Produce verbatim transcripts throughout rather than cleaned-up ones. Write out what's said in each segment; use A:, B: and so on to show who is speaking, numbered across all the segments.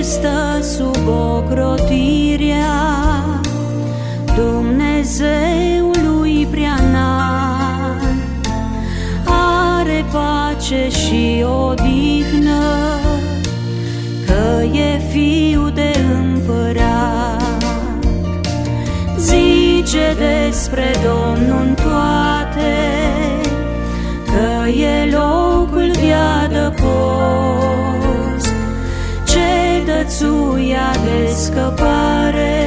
A: stă sub ocrotirea Dumnezeului preanalt, are pace și odihnă, că e fiu de împărat. Zice despre Domnul în toate, că e locul de adăpost, cetățuia de scăpare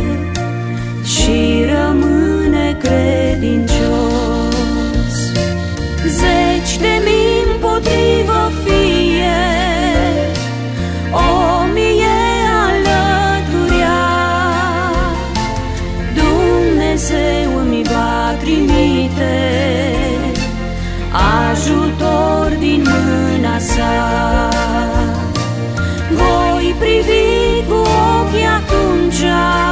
A: și rămâne credincios. Zeci de mii împotrivă fie, o mie alăturea, Dumnezeu îmi va trimite ajutor din mâna sa. Voi privi cu ochii atunci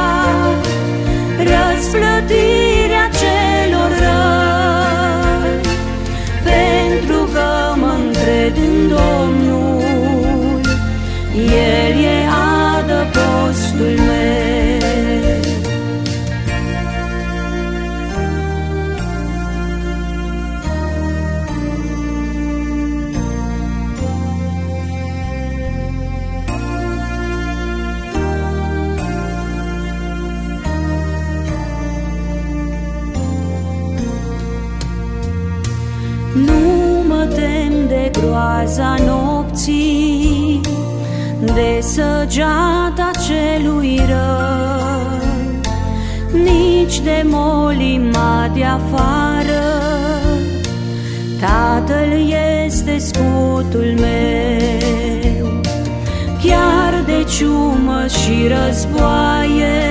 A: răsplătirea celor răi, pentru că mă încred în Domnul, El e adăpostul meu. Nu mă tem de groaza nopții, de săgeata celui rău, nici de molima de afară. Tatăl este scutul meu. Chiar de ciumă și războaie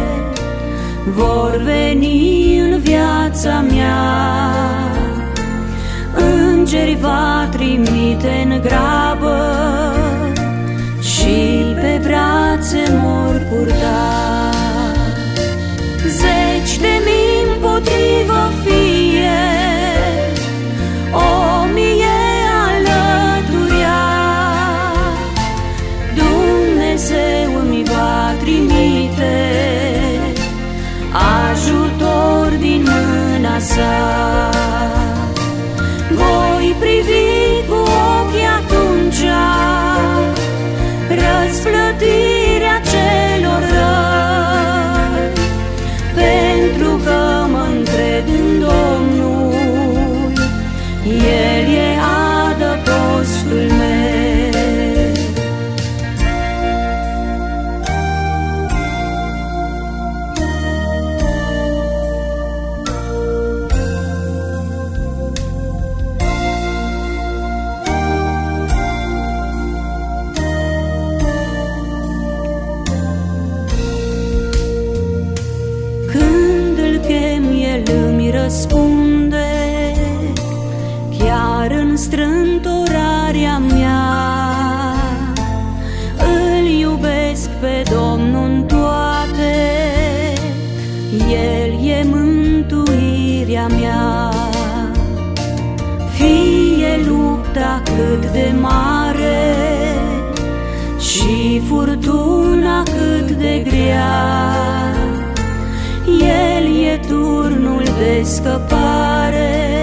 A: vor veni în viața mea, îngeri va trimite în grabă și pe brațe mor purta. Zeci de mii împotrivă fie, o mie alăturea, Dumnezeu îmi va trimite ajutor din mâna sa. Voi privi cu ochii atunci răsplătirea celor răi, pentru că mă încred în Domnul, El e adăpostul meu. Răspunde, chiar în strântorarea mea. Îl iubesc pe Domnul în toate, El e mântuirea mea. Fie lupta cât de mare și furtuna cât de grea, El e turnul de scăpare